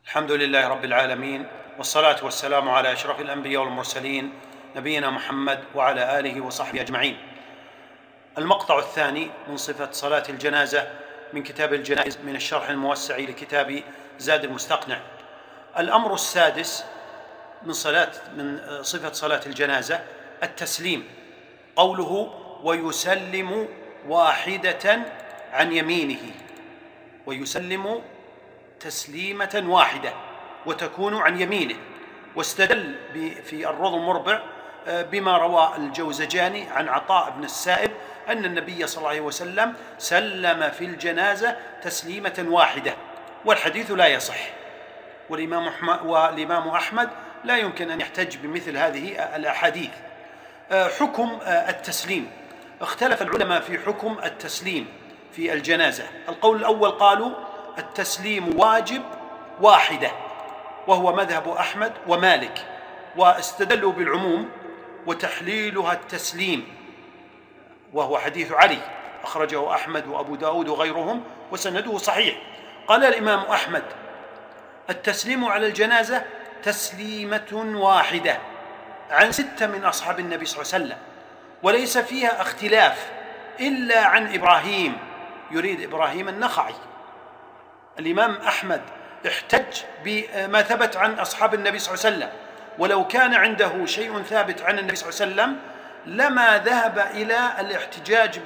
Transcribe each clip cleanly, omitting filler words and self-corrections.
الحمد لله رب العالمين، والصلاة والسلام على أشرف الأنبياء والمرسلين نبينا محمد وعلى آله وصحبه أجمعين. المقطع الثاني من صفة صلاة الجنازة من كتاب الجنائز من الشرح الموسع لكتاب زاد المستقنع. الأمر السادس من صفة صلاة الجنازة التسليم، قوله ويسلم واحدة عن يمينه، ويسلم تسليمة واحدة وتكون عن يمينه. واستدل في الروض المربع بما روى الجوزجاني عن عطاء بن السائب أن النبي صلى الله عليه وسلم سلم في تسليمة واحدة، والحديث لا يصح، والإمام أحمد لا يمكن أن يحتج بمثل هذه الأحاديث. حكم التسليم، اختلف العلماء في حكم التسليم في الجنازة. القول الأول قالوا التسليم واجب واحدة، وهو مذهب أحمد ومالك، واستدلوا بالعموم، وتحليلها التسليم، وهو حديث علي أخرجه أحمد وأبو داود وغيرهم وسنده صحيح. قال الإمام أحمد التسليم على الجنازة تسليمة واحدة عن 6 من أصحاب النبي صلى الله عليه وسلم، وليس فيها اختلاف إلا عن إبراهيم، يريد إبراهيم النخعي. الإمام أحمد احتج بما ثبت عن أصحاب النبي صلى الله عليه وسلم، ولو كان عنده شيء ثابت عن النبي صلى الله عليه وسلم لما ذهب إلى الاحتجاج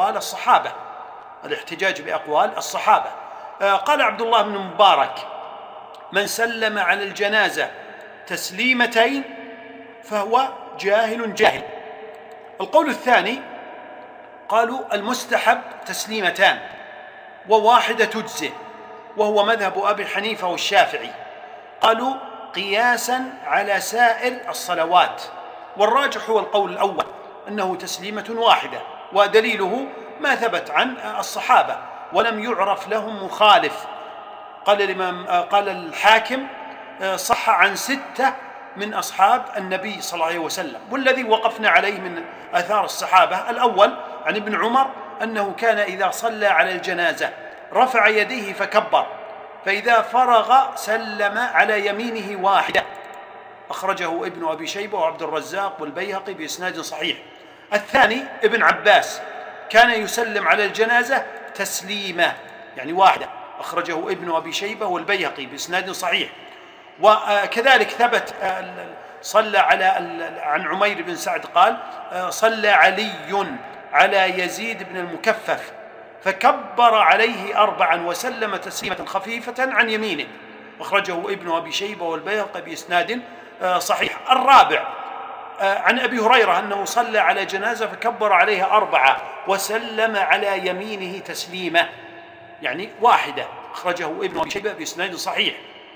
بأقوال الصحابة. قال عبد الله بن مبارك من سلم على الجنازة تسليمتين فهو جاهل. القول الثاني قالوا المستحب تسليمتان وواحدة تجزئ، وهو مذهب أبي حنيفة والشافعي، قالوا قياسا على سائر الصلوات. والراجح هو القول الأول أنه تسليمة واحدة، ودليله ما ثبت عن الصحابة ولم يعرف لهم مخالف. قال الحاكم صح عن 6 من أصحاب النبي صلى الله عليه وسلم. والذي وقفنا عليه من آثار الصحابة الأول عن ابن عمر أنه كان إذا صلى على الجنازة رفع يديه فكبر، فإذا فرغ سلم على يمينه واحدة، أخرجه ابن أبي شيبة وعبد الرزاق والبيهقي بإسناد صحيح. الثاني ابن عباس كان يسلم على الجنازة تسليمة يعني واحدة، أخرجه ابن أبي شيبة والبيهقي بإسناد صحيح. وكذلك ثبت صلى عن عمير بن سعد قال صلى علي على يزيد بن المكفف فكبر عليه 4 وسلم تسليمة خفيفة عن يمينه، أخرجه ابن أبي شيبة والبيهقي بإسناد صحيح. الرابع عن أبي هريرة أنه صلى على جنازة فكبر عليها 4 وسلم على يمينه تسليمة يعني واحدة، أخرجه ابن أبي شيبة بإسناد صحيح.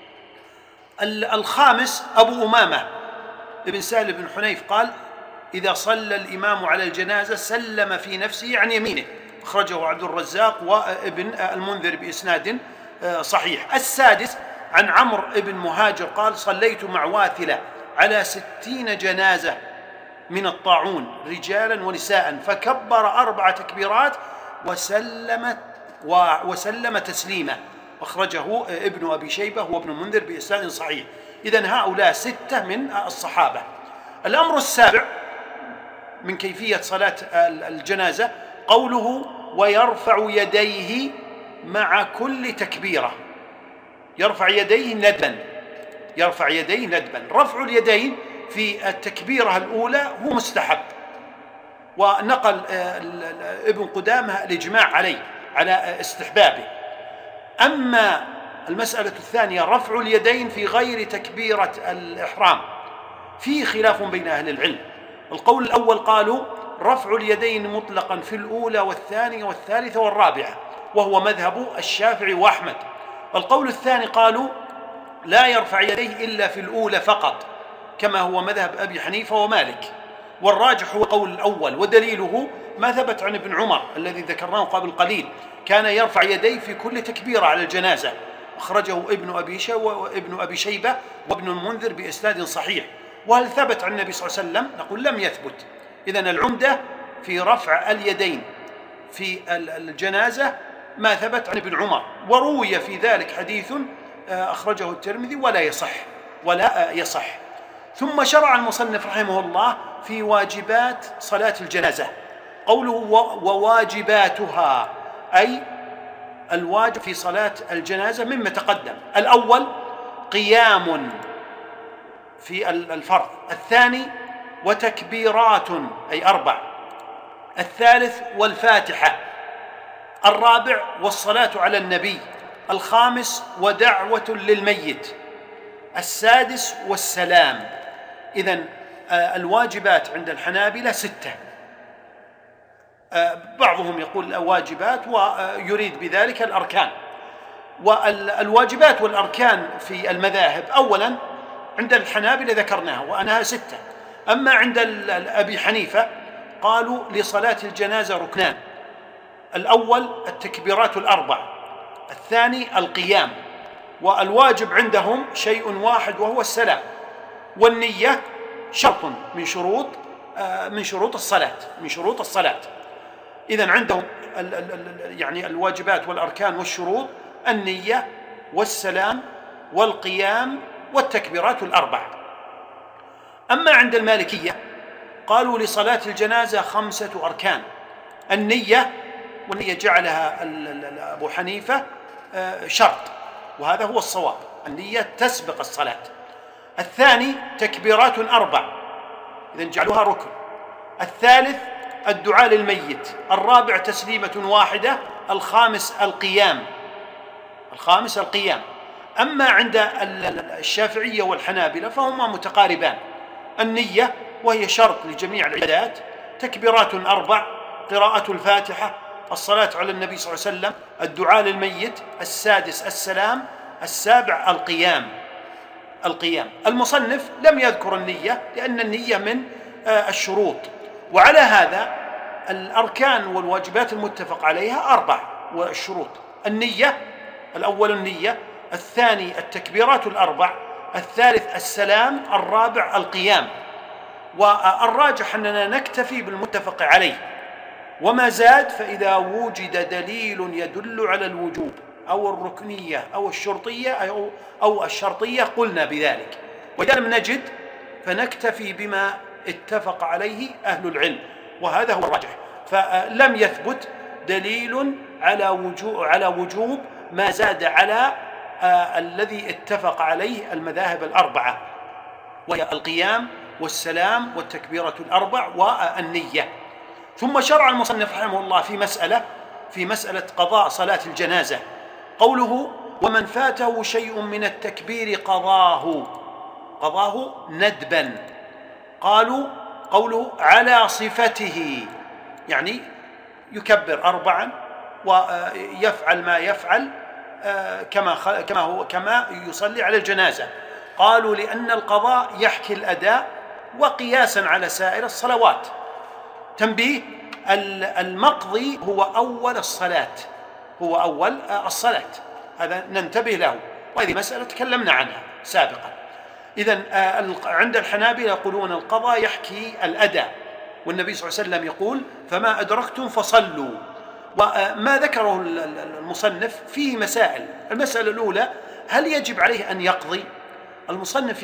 الخامس أبو أمامة ابن سهل بن حنيف قال إذا صلى الإمام على الجنازة سلم في نفسه عن يمينه، أخرجه عبد الرزاق وابن المنذر بإسناد صحيح. السادس عن عمرو بن مهاجر قال صليت مع واثلة على 60 جنازة من الطاعون رجالا ونساء فكبر 4 تكبيرات وسلم تسليما، أخرجه ابن أبي شيبة وابن المنذر بإسناد صحيح. إذن هؤلاء 6 من الصحابة. الأمر السابع من كيفية صلاة الجنازة قوله ويرفع يديه مع كل تكبيرة، يرفع يديه ندبا. رفع اليدين في التكبيرة الأولى هو مستحب، ونقل ابن قدامة الإجماع على استحبابه. أما المسألة الثانية رفع اليدين في غير تكبيرة الإحرام فيه خلاف بين أهل العلم. القول الأول قالوا رفع اليدين مطلقا في الأولى والثانية والثالثة والرابعة، وهو مذهب الشافعي وأحمد. القول الثاني قالوا لا يرفع يديه إلا في الأولى فقط، كما هو مذهب أبي حنيفة ومالك. والراجح هو قول الأول، ودليله ما ثبت عن ابن عمر الذي ذكرناه قبل قليل، كان يرفع يديه في كل تكبيرة على الجنازة، أخرجه ابن أبي شيبة وابن المنذر بإسناد صحيح. وهل ثبت عن النبي صلى الله عليه وسلم؟ نقول لم يثبت. إذن العمدة في رفع اليدين في الجنازة ما ثبت عن ابن عمر، وروي في ذلك حديث أخرجه الترمذي ولا يصح. ثم شرع المصنف رحمه الله في واجبات صلاة الجنازة. قوله وواجباتها أي الواجب في صلاة الجنازة مما تقدم: الأول قيام في الفرض، الثاني وتكبيرات أي 4، الثالث والفاتحة، الرابع والصلاة على النبي، الخامس ودعوة للميت، السادس والسلام. إذن الواجبات عند الحنابلة 6، بعضهم يقول واجبات ويريد بذلك الأركان. والواجبات والأركان في المذاهب أولا عند الحنابلة ذكرناها وأنها 6، أما عند أبي حنيفة قالوا لصلاة الجنازة ركنان: الأول التكبيرات ال4، الثاني القيام، والواجب عندهم شيء واحد وهو السلام، والنية شرط من شروط الصلاة. إذن عندهم يعني الواجبات والأركان والشروط: النية والسلام والقيام والتكبيرات ال4. أما عند المالكية قالوا لصلاة الجنازة 5 أركان: النية، والنية جعلها أبو حنيفة شرط، وهذا هو الصواب، النية تسبق الصلاة. الثاني تكبيرات 4، إذن جعلوها ركن. الثالث الدعاء للميت، الرابع تسليمة واحدة، الخامس القيام. أما عند الشافعية والحنابلة فهما متقاربان: النية وهي شرط لجميع العبادات، تكبيرات 4، قراءة الفاتحة، الصلاة على النبي صلى الله عليه وسلم، الدعاء للميت، السادس السلام، السابع القيام. المصنف لم يذكر النية لأن النية من الشروط. وعلى هذا الأركان والواجبات المتفق عليها 4 والشروط: النية، الأول النية، الثاني التكبيرات ال4، الثالث السلام، الرابع القيام. والراجح أننا نكتفي بالمتفق عليه، وما زاد فإذا وجد دليل يدل على الوجوب أو الركنية أو الشرطية أو الشرطية قلنا بذلك، وإذا لم نجد فنكتفي بما اتفق عليه أهل العلم، وهذا هو الراجح. فلم يثبت دليل على وجوب ما زاد على الذي اتفق عليه المذاهب ال4، وهي القيام والسلام والتكبيرة ال4 والنية. ثم شرع المصنف رحمه الله في مسألة قضاء صلاة الجنازة. قوله ومن فاته شيء من التكبير قضاه ندبا. قالوا قوله على صفته، يعني يكبر 4 ويفعل ما يفعل كما يصلي على الجنازة. قالوا لأن القضاء يحكي الأداء وقياسا على سائر الصلوات. تنبيه: المقضي هو أول الصلاة، هذا ننتبه له، وهذه مسألة تكلمنا عنها سابقا. إذن عند الحنابلة يقولون القضاء يحكي الأداء، والنبي صلى الله عليه وسلم يقول فما أدركتم فصلوا. وما ذكره المصنف فيه مسائل. المسألة الأولى: هل يجب عليه أن يقضي؟ المصنف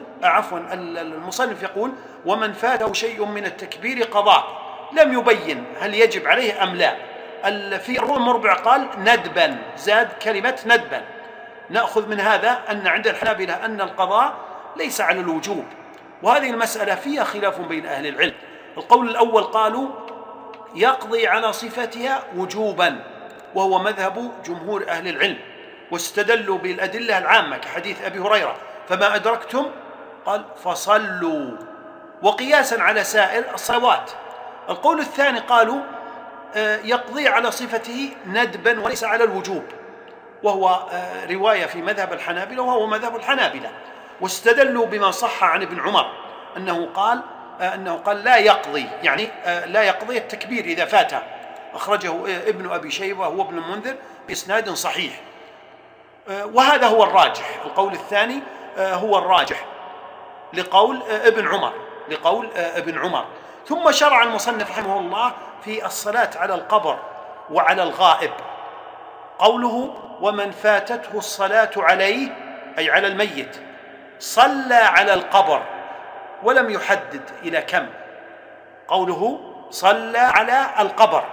يقول ومن فاته شيء من التكبير قضاه، لم يبين هل يجب عليه أم لا. في الروح المربع قال ندبا، زاد كلمة ندبا. نأخذ من هذا أن عند الحنابلة أن القضاء ليس على الوجوب، وهذه المسألة فيها خلاف بين أهل العلم. القول الأول قالوا يقضي على صفتها وجوبا، وهو مذهب جمهور أهل العلم، واستدلوا بالأدلة العامة كحديث أبي هريرة فما أدركتم قال فصلوا، وقياسا على سائر الصلوات. القول الثاني قالوا يقضي على صفته ندبا وليس على الوجوب، وهو رواية في مذهب الحنابلة وهو مذهب الحنابلة، واستدلوا بما صح عن ابن عمر أنه قال لا يقضي، يعني لا يقضي التكبير إذا فاته. أخرجه ابن أبي شيبة وهو ابن المنذر بإسناد صحيح، وهذا هو الراجح. القول الثاني هو الراجح لقول ابن عمر. ثم شرع المصنف رحمه الله في الصلاة على القبر وعلى الغائب. قوله ومن فاتته الصلاة عليه أي على الميت صلى على القبر، ولم يحدد إلى كم. قوله صلى على القبر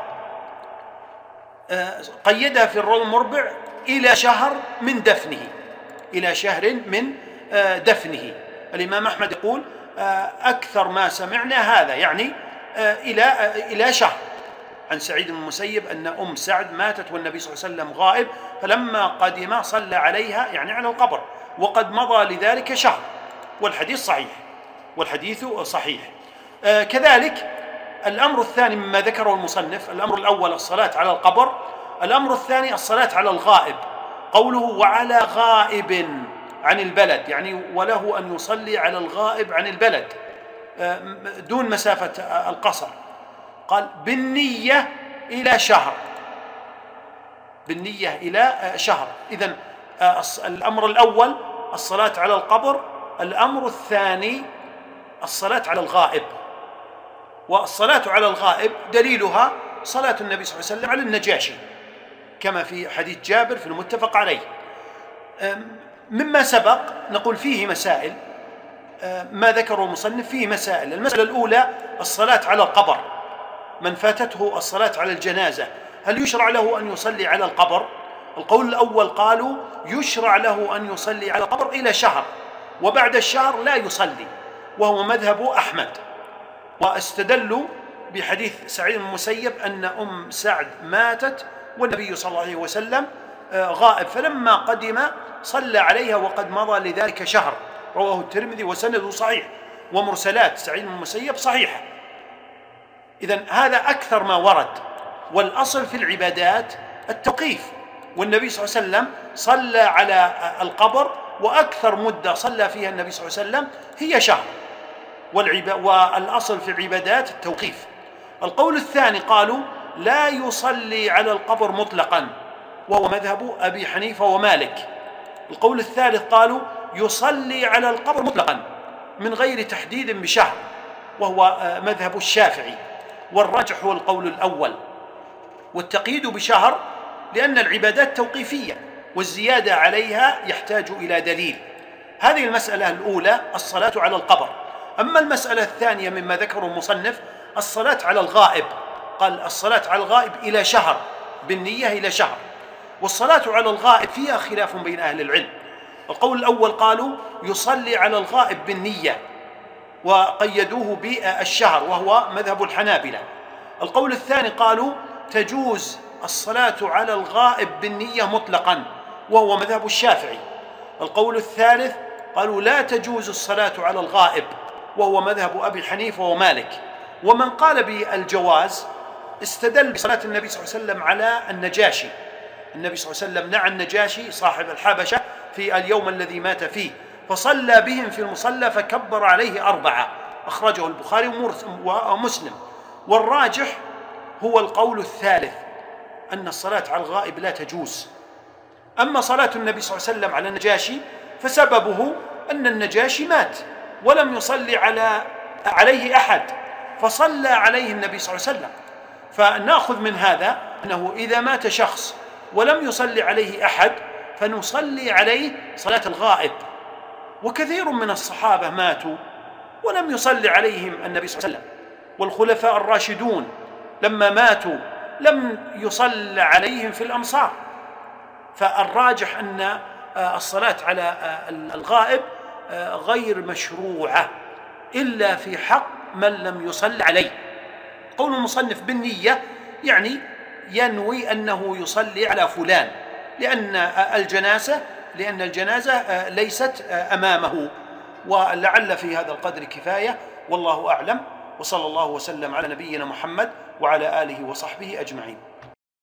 قيدها في الروض المربع إلى شهر من دفنه، إلى شهر من دفنه. الإمام أحمد يقول أكثر ما سمعنا هذا، يعني إلى شهر. عن سعيد بن المسيب أن أم سعد ماتت والنبي صلى الله عليه وسلم غائب، فلما قدم صلى عليها يعني على القبر، وقد مضى لذلك شهر، والحديث صحيح. كذلك الأمر الثاني مما ذكره المصنف، الأمر الأول الصلاة على القبر، الأمر الثاني الصلاة على الغائب. قوله وعلى غائب عن البلد، يعني وله أن يصلي على الغائب عن البلد دون مسافة القصر. قال بالنية إلى شهر، بالنية إلى شهر. إذن الأمر الأول الصلاة على القبر، الأمر الثاني الصلاة على الغائب. والصلاة على الغائب دليلها صلاة النبي صلى الله عليه وسلم على النجاشي كما في حديث جابر في المتفق عليه. مما سبق نقول فيه مسائل، ما ذكره المصنف فيه مسائل. المسألة الأولى الصلاة على القبر، من فاتته الصلاة على الجنازة هل يشرع له أن يصلي على القبر؟ القول الأول قالوا يشرع له أن يصلي على القبر إلى شهر، وبعد الشهر لا يصلي، وهو مذهب أحمد. واستدلوا بحديث سعيد بن المسيب أن أم سعد ماتت والنبي صلى الله عليه وسلم غائب، فلما قدم صلى عليها وقد مضى لذلك شهر، رواه الترمذي وسنده صحيح، ومرسلات سعيد بن المسيب صحيحة. إذن هذا أكثر ما ورد، والأصل في العبادات التوقيف، والنبي صلى الله عليه وسلم صلى على القبر، وأكثر مدة صلى فيها النبي صلى الله عليه وسلم هي شهر، والأصل في العبادات التوقيف. القول الثاني قالوا لا يصلي على القبر مطلقا، وهو مذهب أبي حنيفة ومالك. القول الثالث قالوا يصلي على القبر مطلقا من غير تحديد بشهر، وهو مذهب الشافعي. والراجح هو القول الأول، والتقييد بشهر لأن العبادات توقيفية، والزيادة عليها يحتاج إلى دليل. هذه المسألة الأولى الصلاة على القبر. أما المسألة الثانية مما ذكره المصنف الصلاة على الغائب، قال الصلاة على الغائب إلى شهر، بالنية إلى شهر. والصلاة على الغائب فيها خلاف بين أهل العلم. القول الأول قالوا يصلي على الغائب بالنية، وقيدوه بالشهر، وهو مذهب الحنابلة. القول الثاني قالوا تجوز الصلاة على الغائب بالنية مطلقا، وهو مذهب الشافعي. القول الثالث قالوا لا تجوز الصلاة على الغائب، وهو مذهب أبي حنيفة ومالك. ومن قال بالجواز استدل بصلاة النبي صلى الله عليه وسلم على النجاشي. النبي صلى الله عليه وسلم نعى النجاشي صاحب الحبشة في اليوم الذي مات فيه، فصلى بهم في المصلى فكبر عليه 4، أخرجه البخاري ومسلم. والراجح هو القول الثالث، أن الصلاة على الغائب لا تجوز. أما صلاة النبي صلى الله عليه وسلم على النجاشي فسببه أن النجاشي مات ولم يصلي عليه أحد، فصلى عليه النبي صلى الله عليه وسلم. فنأخذ من هذا أنه إذا مات شخص ولم يصلي عليه أحد فنصلي عليه صلاة الغائب. وكثير من الصحابة ماتوا ولم يصلي عليهم النبي صلى الله عليه وسلم، والخلفاء الراشدون لما ماتوا لم يصلى عليهم في الأمصار. فالراجح أن الصلاة على الغائب غير مشروعة إلا في حق من لم يصلى عليه. قول المصنف بالنية يعني ينوي أنه يصلي على فلان، لأن الجنازة ليست أمامه. ولعل في هذا القدر كفاية، والله أعلم، وصلى الله وسلم على نبينا محمد وعلى آله وصحبه أجمعين.